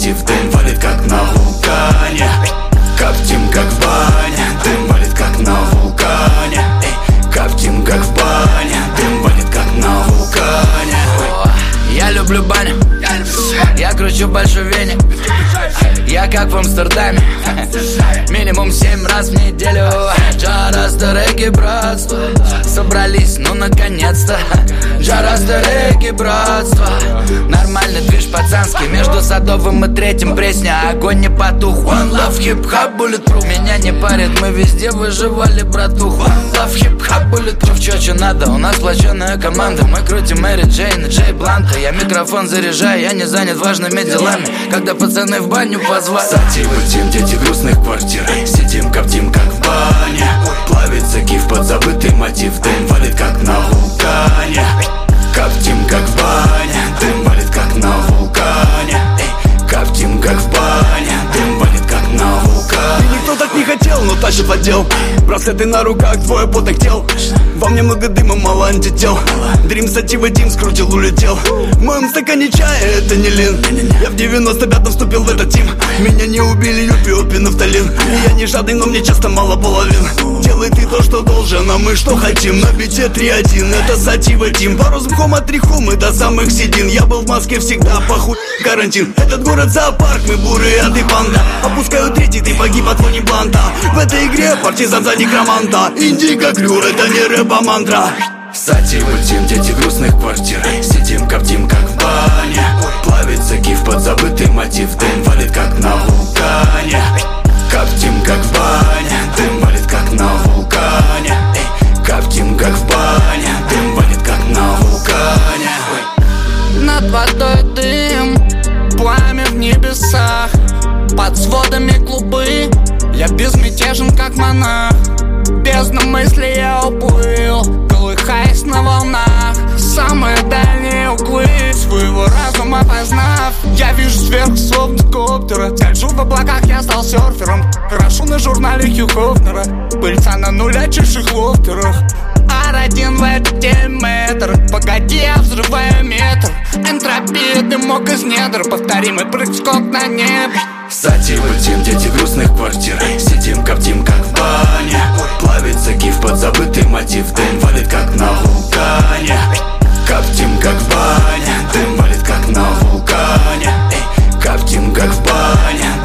мотив, дым валит как на вулкане. Коптим как в бане, дым валит как на вулкане. Коптим как в бане, дым валит как на вулкане. Я люблю баню, я кручу большой веник. Я как в Амстердаме, минимум 7 раз в неделю. Джараста реки, братство, собрались, ну наконец-то. Джараста реки, братство. Нормальный движ пацанский, между Садовым и Третьим Пресня. Огонь не потух, one love, хип-хап, bulletproof. Меня не парит, мы везде выживали, братух. One love, хип-хап, bulletproof. Чё надо, у нас сплоченная команда. Мы крутим Мэри Джейн и Джей Бланка. Я микрофон заряжаю, я не занят важными делами. Когда пацаны в баню позвали. Сативы, дети грустных квартир. Сидим, коптим как в бане. Плавится киф под забытый мотив, дым валит как на вулкане. Коптим как в бане, дым валит как на вулкане. Коптим как в бане, дым валит как на вулкане. И никто так не хотел, но тащит в отдел. Браслеты на руках, двое потных тел. Во мне много дыма, мало антител. Дрим, сатива, Дим, скрутил, улетел. В моем стакане чая, это не лин. Я в 95-м вступил в этот тим. Меня не убили, юпи, опи, нафталин. И я не жадный, но мне часто мало половин. Делай ты то, что должен, а мы что хотим. На бите 3-1, это сатива, Дим. Пару звуком от Рихумы до самых седин. Я был в Москве всегда, похуй карантин. Этот город зоопарк, мы бурые, а ты панда. Опускаю третий, ты погиб от фони бланта. В этой игре партизан за некроманта. Индиго крю, это не рэп, а мантра. Сативы, дети грустных квартир. Сидим, коптим как в бане. Плавится киф под забытый мотив, дым валит как на вулкане. Коптим как в бане, дым валит как на вулкане. Коптим как в бане, дым валит как на вулкане. Над водой дым, пламя в небесах. Под сводами клубы, я безмятежен как монах. Бездна мысли я уплыл, колыхаясь на волнах. Самые дальние углы своего разума познав. Я вижу сверху словно коптера. Скольжу в облаках, я стал серфером. Крашу на журнале Хью Хофнера. Пыльца на нулячейших лофтерах. R1 в этот метр. Погоди, я взрываю метр. Энтропия, дымок из недр. Повторимый прыг-скок на небо. Сативы, дети грустных квартир. Сидим, коптим как в бане. Плавится киф под забытый мотив, дым валит как на вулкане. Коптим как в бане, дым валит как на вулкане. Коптим как в бане,